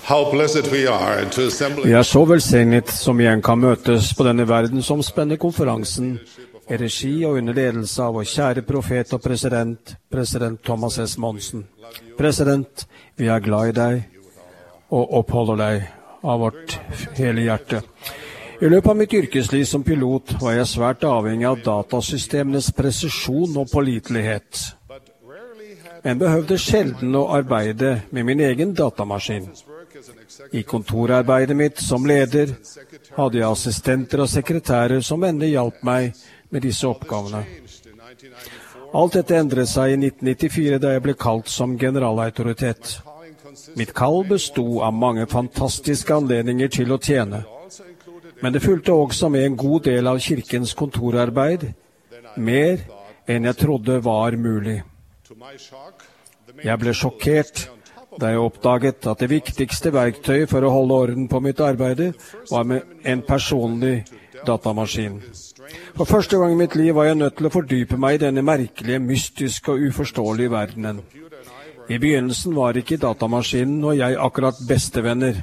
how blessed we are to assemble. Vi så velsignet som igjen kan møtes på denne verdensomspennende konferansen i regi og under ledelse av vår kjære profet og president Thomas S. Monsen. President, vi glad i deg og oppholder deg av vårt hele hjerte. I løpet av mitt yrkesliv som pilot var jeg svært avhengig av datasystemenes presisjon og pålitelighet. Men behøvde sjelden å arbeide med min egen datamaskin. I kontorarbeidet mitt som leder hadde jeg assistenter og sekretærer som vennlig hjalp meg med disse oppgavene. Alt dette endret seg i 1994 da jeg ble kalt som generalautoritet. Mitt kall bestod av mange fantastiske anledninger til å tjene, men det fulgte også med en god del av kirkens kontorarbeid, mer enn jeg trodde var mulig. Jeg ble sjokkert da jeg oppdaget at det viktigste verktøyet for å holde orden på mitt arbeid var med en personlig datamaskin. For første gang i mitt liv var jeg nødt til å fordype meg i denne merkelige, mystiske og uforståelige verdenen. I begynnelsen var ikke datamaskinen og jeg akkurat bestevenner.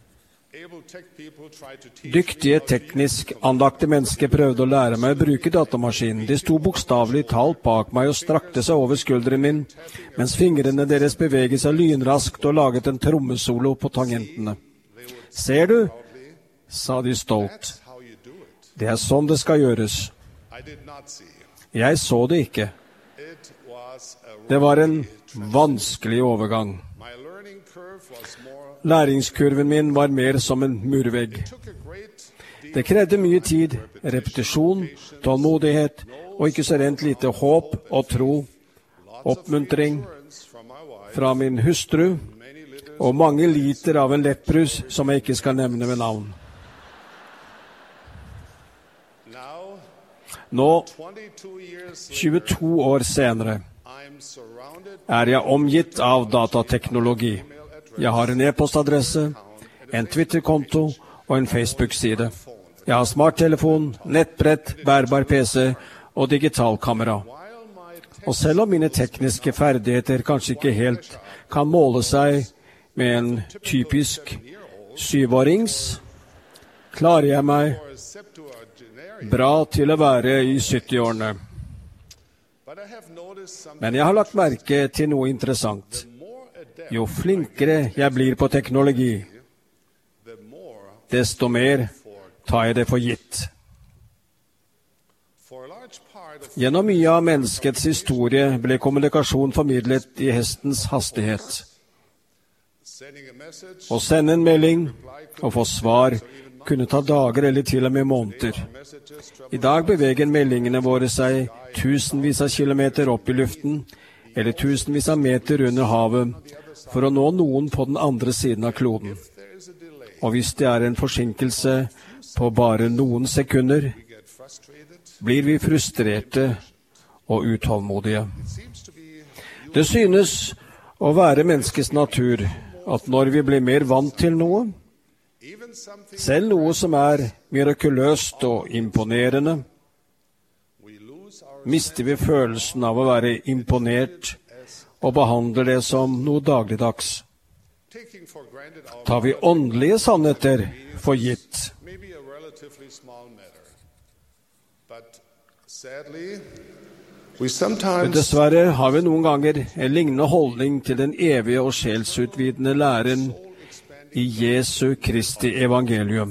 Dyktige, teknisk andakte mennesker prøvde å lære meg å bruke datamaskinen. De sto bokstavelig talt bak meg og strakte seg over skulderen min, mens fingrene deres beveget seg lynraskt og laget en trommesolo på tangentene. Ser du, sa de stolt. Det sånn det skal gjøres. Jeg så det ikke. Det var en vanskelig overgang. Læringskurven min var mer som en murvegg. Det krevde mye tid, repetisjon, tålmodighet, og ikke så rent lite håp og tro, oppmuntring fra min hustru, og mange liter av en lettbrus som jeg ikke skal nevne ved navn. Nå, 22 år senere, jeg omgitt av datateknologi. Jeg har en e-postadresse, en Twitter-konto og en Facebook-side. Jeg har smarttelefon, nettbrett, bærbar PC og digitalkamera. Og selv om mine tekniske ferdigheter kanskje ikke helt kan måle seg med en typisk 7-årings, klarer jeg meg bra til å være i 70-årene. Men jeg har lagt merke til noe interessant. Jo flinkere jeg blir på teknologi, desto mer tar jeg det for gitt. Gjennom mye av menneskets historie ble kommunikasjon formidlet i hestens hastighet. Å sende en melding og få svar kunne ta dager eller til og med måneder. I dag beveger meldingene våre seg tusenvis av kilometer opp i luften, eller tusenvis av meter under havet, for å nå noen på den andre siden av kloden. Og hvis det en forsinkelse på bare noen sekunder, blir vi frustrerte og utålmodige. Det synes å være menneskets natur at når vi blir mer vant til noe, selv noe som mirakuløst og imponerende, mister vi følelsen av å være imponert og behandler det som noe dagligdags. Tar vi åndelige sannheter for gitt. Dessverre har vi noen ganger en lignende holdning til den evige og sjelsutvidende læren i Jesu Kristi evangelium.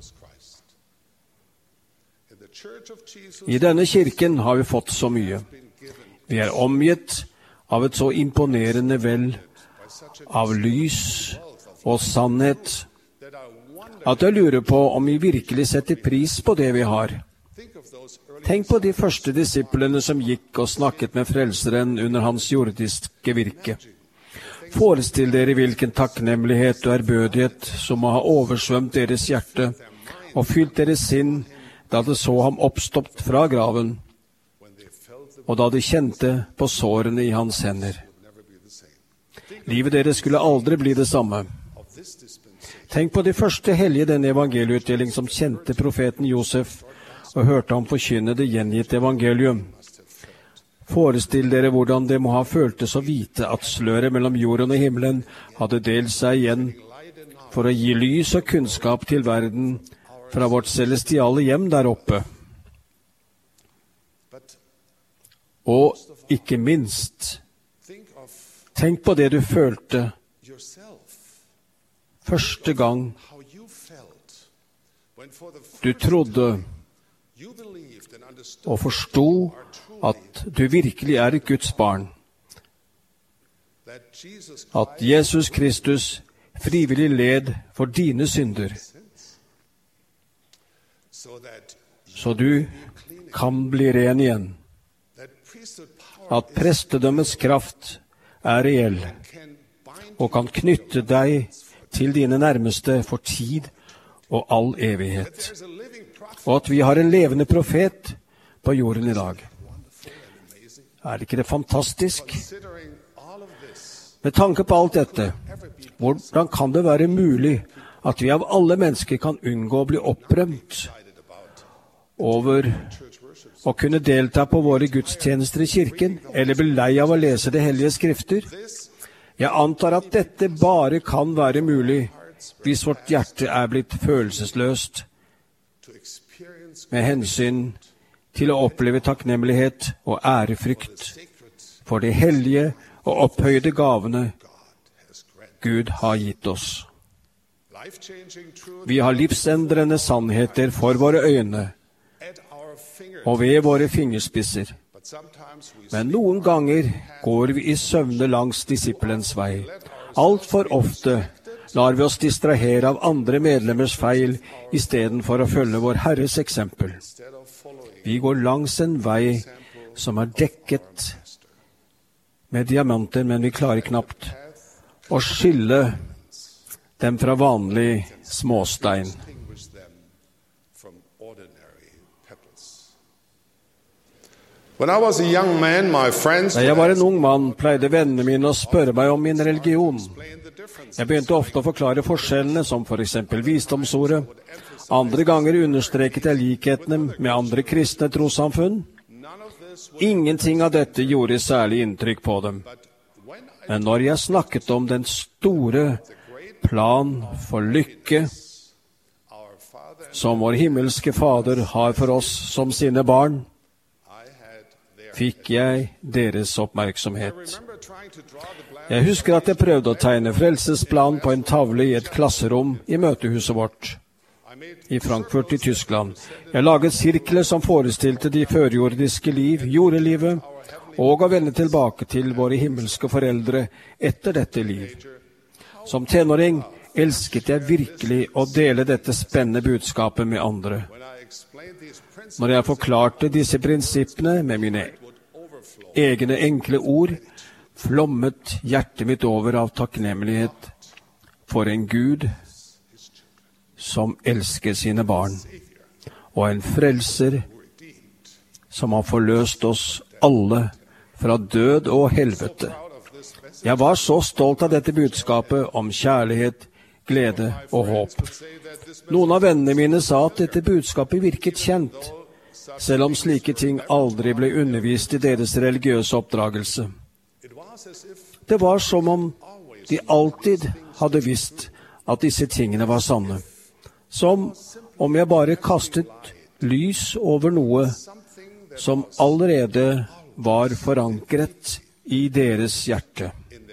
I denne kirken har vi fått så mye. Vi omgitt av et så imponerende vel av lys og sannhet, at jeg lurer på om vi virkelig setter pris på det vi har. Tenk på de første disiplene som gikk og snakket med Frelseren under hans jordiske virke. Forestill dere hvilken takknemlighet og ærbødighet som må ha oversvømt deres hjerte og fylt deres sinn da de så ham oppstått fra graven, og da de kjente på sårene i hans hender. Livet deres skulle aldri bli det samme. Tenk på de første hellige denne evangelieutdeling som kjente profeten Josef og hørte ham forkynne det gjengitt evangelium. Forestill dere hvordan det må ha føltes å vite at sløret mellom jorden og himmelen hadde delt seg igjen, for å gi lys og kunnskap til verden fra vårt celestiale hjem der oppe. Og ikke minst, tenk på det du følte første gang du trodde og forsto at du virkelig er et Guds barn. At Jesus Kristus frivillig led for dine synder, så du kan bli ren igjen. At prestedømmets kraft er reell, og kan knytte deg til dine nærmeste for tid og all evighet. Og at vi har en levende profet på jorden i dag. Er ikke det fantastisk? Med tanke på alt dette, hvordan kan det være mulig at vi av alle mennesker kan unngå å bli opprømt over å kunne delta på våre gudstjenester i kirken, eller bli lei av å lese de hellige skrifter? Jeg antar at dette bare kan være mulig hvis vårt hjerte er blitt følelsesløst med hensyn til å oppleve takknemlighet og ærefrykt for de hellige og opphøyde gavene Gud har gitt oss. Vi har livsendrende sannheter for våre øyne og ved våre fingerspisser. Men noen ganger går vi i søvne langs disippelens vei. Alt for ofte lar vi oss distrahere av andre medlemmers feil i stedet for å følge vår Herres eksempel. Vi går langs en vei som er dekket med diamanter, men vi klarer knapt å skille dem fra vanlig småstein. When I was a young man, my friends Da jeg var en ung mann, pleide vennene mine å spørre meg om min religion. Jeg begynte ofte å forklare forskjellene, som for eksempel visdomsordet. Andre ganger understreket jeg likhetene med andre kristne trossamfunn. Ingenting av dette gjorde særlig inntrykk på dem. Men når jeg snakket om den store plan for lykke som vår himmelske Fader har for oss som sine barn, fikk jeg deres oppmerksomhet. Jeg husker at jeg prøvde å tegne frelsesplanen på en tavle i et klasserom i møtehuset vårt i Frankfurt i Tyskland. Jeg laget sirkler som forestilte de førjordiske liv, jordelivet, og å vende tilbake til våre himmelske foreldre etter dette liv. Som tenåring elsket jeg virkelig å dele dette spennende budskapet med andre. Når jeg forklarte disse prinsippene med mine egne enkle ord, flommet hjertet mitt over av takknemlighet for en Gud som elsker sine barn, og en frelser som har forløst oss alle fra død og helvete. Jeg var så stolt av dette budskapet om kjærlighet, glede og håp. Noen av vennene mine sa at dette budskapet virket kjent, selv om slike ting aldri ble undervist i deres religiøse oppdragelse. Det var som om de alltid hadde visst at disse tingene var sanne. Som om jeg bare kastet lys over noe som allerede var forankret i deres hjerte.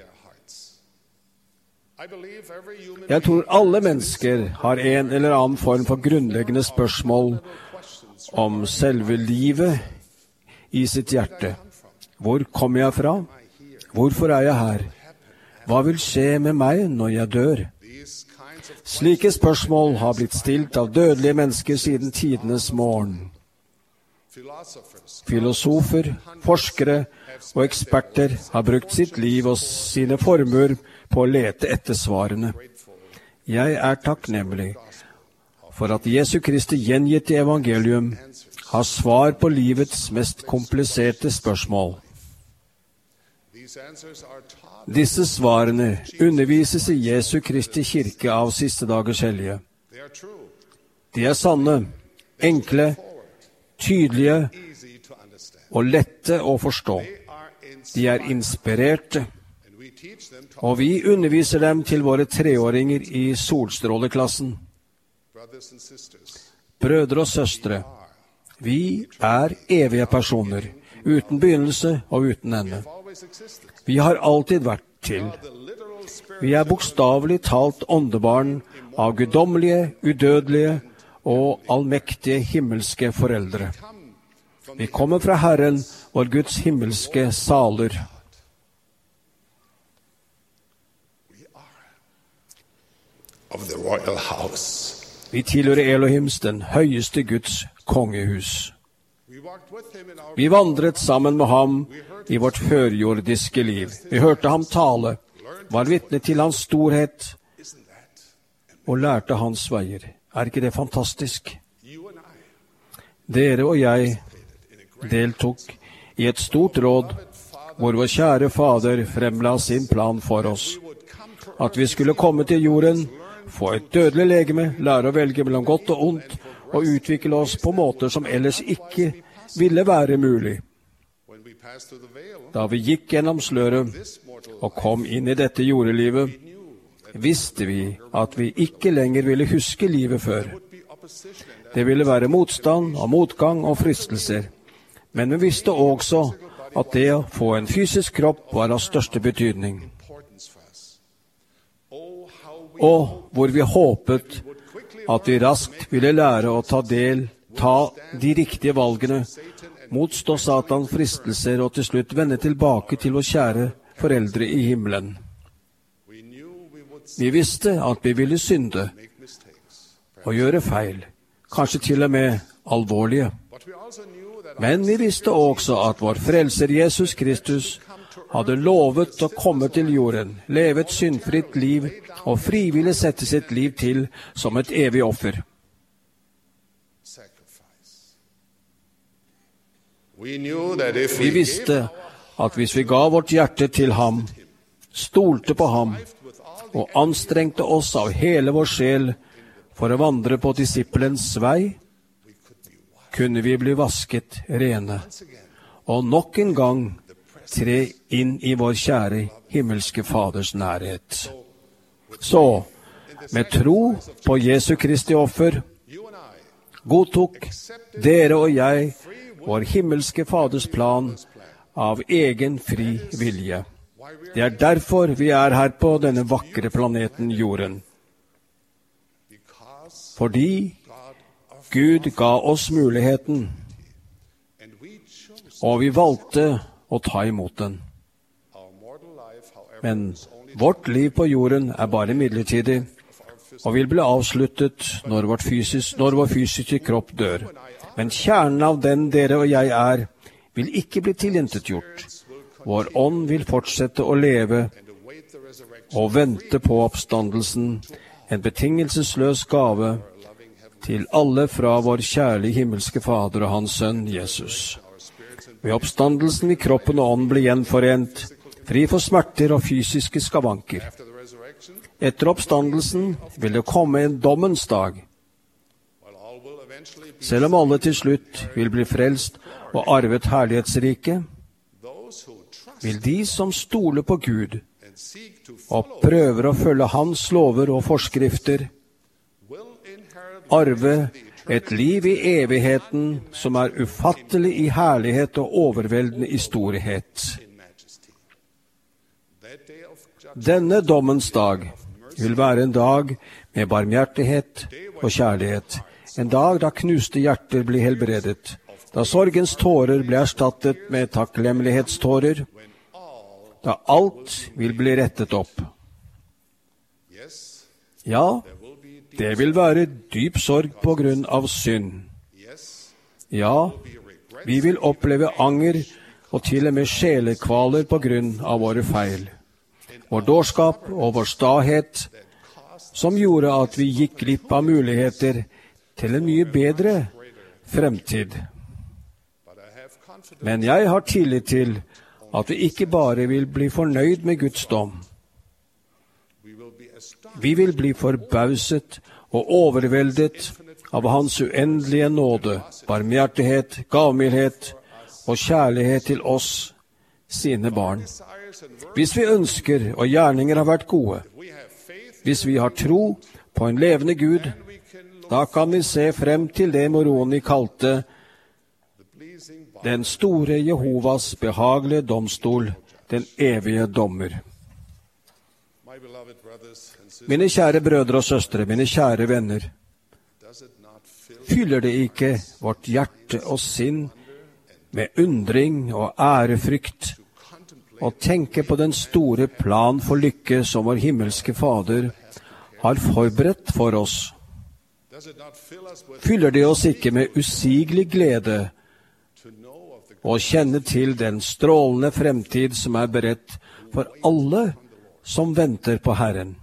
Jeg tror alle mennesker har en eller annen form for grunnleggende spørsmål om selve livet i sitt hjerte. Hvor kommer jeg fra? Hvorfor er jeg her? Hva vil skje med meg når jeg dør? Slike spørsmål har blitt stilt av dødelige mennesker siden tidenes morgen. Filosofer, forskere og eksperter har brukt sitt liv og sine formuer på å lete etter svarene. Jeg er takknemlig for at Jesu Kristi gjengitte evangelium har svar på livets mest kompliserte spørsmål. Disse svarene undervises i Jesu Kristi kirke av siste dagers hellige. De er sanne, enkle, tydelige og lette å forstå. De er inspirerte, Og vi underviser dem til våre 3-åringer i solstråleklassen. Brødre og søstre, vi er evige personer, uten begynnelse og uten ende. Vi har alltid vært til. Vi er bokstavelig talt åndebarn av guddommelige, udødelige og allmektige himmelske foreldre. Vi kommer fra Herren, vår Guds himmelske saler. Vi tilhører Elohims, den høyeste Guds kongehus. Vi vandret sammen med ham i vårt førjordiske liv. Vi hørte ham tale, var vitne til hans storhet og lærte hans veier. Er ikke det fantastisk? Dere og jeg deltok i et stort råd hvor vår kjære Fader fremla sin plan for oss. At vi skulle komme til jorden, få et dødelig legeme, lære å velge mellom godt og ondt, og utvikle oss på måter som ellers ikke ville være mulig. Da vi gikk gjennom sløret og kom inn i dette jordelivet, visste vi at vi ikke lenger ville huske livet før. Det ville være motstand og motgang og fristelser, men vi visste også at det å få en fysisk kropp var av største betydning. Og hvor vi håpet at vi raskt ville lære å ta de riktige valgene, motstå Satans fristelser og til slutt vende tilbake til vår kjære foreldre i himmelen. Vi visste at vi ville synde og gjøre feil, kanskje til og med alvorlige. Men vi visste også at vår frelser Jesus Kristus hadde lovet å komme til jorden, leve et syndfritt liv og frivillig sette sitt liv til som et evig offer. Vi visste at hvis vi ga vårt hjerte til ham, stolte på ham og anstrengte oss av hele vår sjel for å vandre på disippelens vei, kunne vi bli vasket rene, og nok en gang tre inn i vår kjære himmelske Faders nærhet. Så, med tro på Jesu Kristi offer, godtok dere og jeg vår himmelske Faders plan av egen fri vilje. Det er derfor vi er her på denne vakre planeten Jorden. Fordi Gud ga oss muligheten, og vi valgte å ta imot den. Men vårt liv på jorden er bare midlertidig, og vil bli avsluttet når vår fysiske kropp dør. Men kjernen av den dere og jeg er, vil ikke bli tilintetgjort. Vår ånd vil fortsette å leve og vente på oppstandelsen, en betingelsesløs gave til alle fra vår kjærlige himmelske Fader og hans sønn Jesus. Ved oppstandelsen vil kroppen og ånden bli gjenforent, fri for smerter og fysiske skavanker. Etter oppstandelsen vil det komme en dommens dag. Selv om alle til slutt vil bli frelst og arvet herlighetsriket, vil de som stoler på Gud og prøver å følge hans lover og forskrifter, arve et liv i evigheten som er ufattelig i herlighet og overveldende i storhet. Denne dommens dag vil være en dag med barmhjertighet og kjærlighet, en dag da knuste hjerter blir helbredet, da sorgens tårer blir erstattet med takknemlighetstårer, da alt vil bli rettet opp. Ja, det vil være dyp sorg på grunn av synd. Ja, vi vil oppleve anger og til og med sjelekvaler på grunn av våre feil. Vår dårskap og vår stahet, som gjorde at vi gikk glipp av muligheter til en mye bedre fremtid. Men jeg har tillit til at vi ikke bare vil bli fornøyd med Guds dom. Vi vil bli forbauset og overveldet av hans uendelige nåde, barmhjertighet, gavmildhet og kjærlighet til oss, sine barn. Hvis vi ønsker, og gjerninger har vært gode, hvis vi har tro på en levende Gud, da kan vi se frem til det Moroni kalte den store Jehovas behagelige domstol, den evige dommer. Mine kjære brødre og søstre, mine kjære venner, fyller det ikke vårt hjerte og sinn med undring og ærefrykt å tenke på den store plan for lykke som vår himmelske Fader har forberedt for oss? Fyller det oss ikke med usigelig glede å kjenne til den strålende fremtid som er beredt for alle som venter på Herren?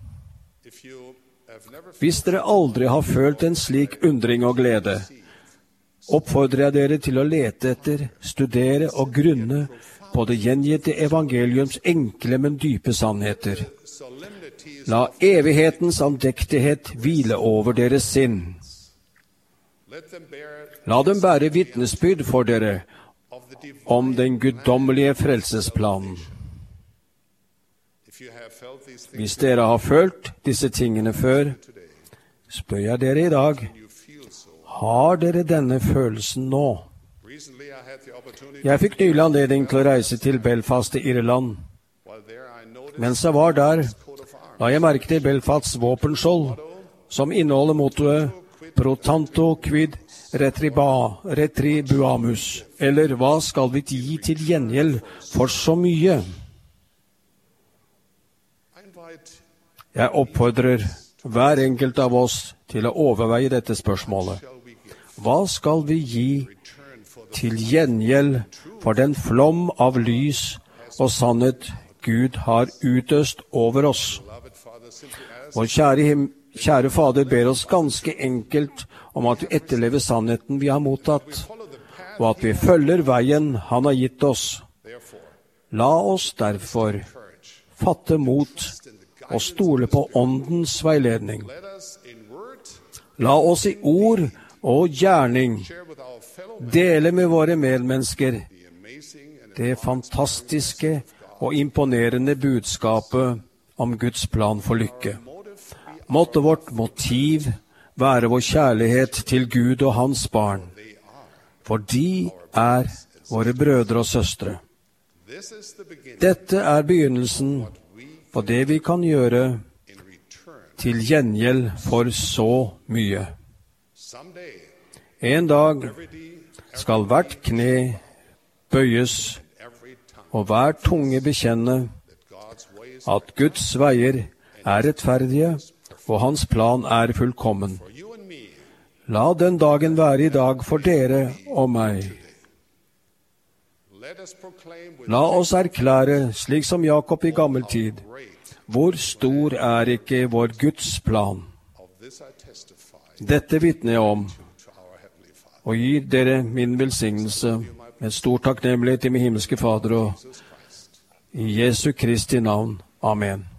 Hvis dere aldri har følt en slik undring og glede, oppfordrer jeg dere til å lete etter, studere og grunne på det gjengitte evangeliums enkle, men dype sannheter. La evighetens andektighet hvile over deres sinn. La dem bære vitnesbyrd for dere om den guddommelige frelsesplanen. Hvis dere har følt disse tingene før, spør jeg dere i dag, har dere denne følelsen nå? Jeg fikk nylig anledning til å reise til Belfast i Irland. Mens jeg var der, la jeg merke til Belfasts våpenskjold, som inneholder mottoet Pro tanto quid retribuamus, eller hva skal vi gi til gjengjeld for så mye? Jeg oppfordrer hver enkelt av oss til å overveie dette spørsmålet. Hva skal vi gi til gjengjeld for den flom av lys og sannhet Gud har utøst over oss? Vår kjære Fader ber oss ganske enkelt om at vi etterlever sannheten vi har mottatt, og at vi følger veien han har gitt oss. La oss derfor fatte mot og stole på åndens veiledning. La oss i ord og gjerning dele med våre medmennesker det fantastiske og imponerende budskapet om Guds plan for lykke. Måtte vårt motiv være vår kjærlighet til Gud og hans barn, for de er våre brødre og søstre. Dette er begynnelsen på det vi kan gjøre til gjengjeld for så mye. En dag skal hvert kne bøyes og hver tunge bekjenne at Guds veier er rettferdige og hans plan er fullkommen. La den dagen være i dag for dere og meg. La oss erklære, slik som Jakob i gammel tid, hvor stor er ikke vår Guds plan. Dette vitner jeg om, og gir dere min velsignelse med stor takknemlighet til min himmelske Fader og i Jesu Kristi navn. Amen.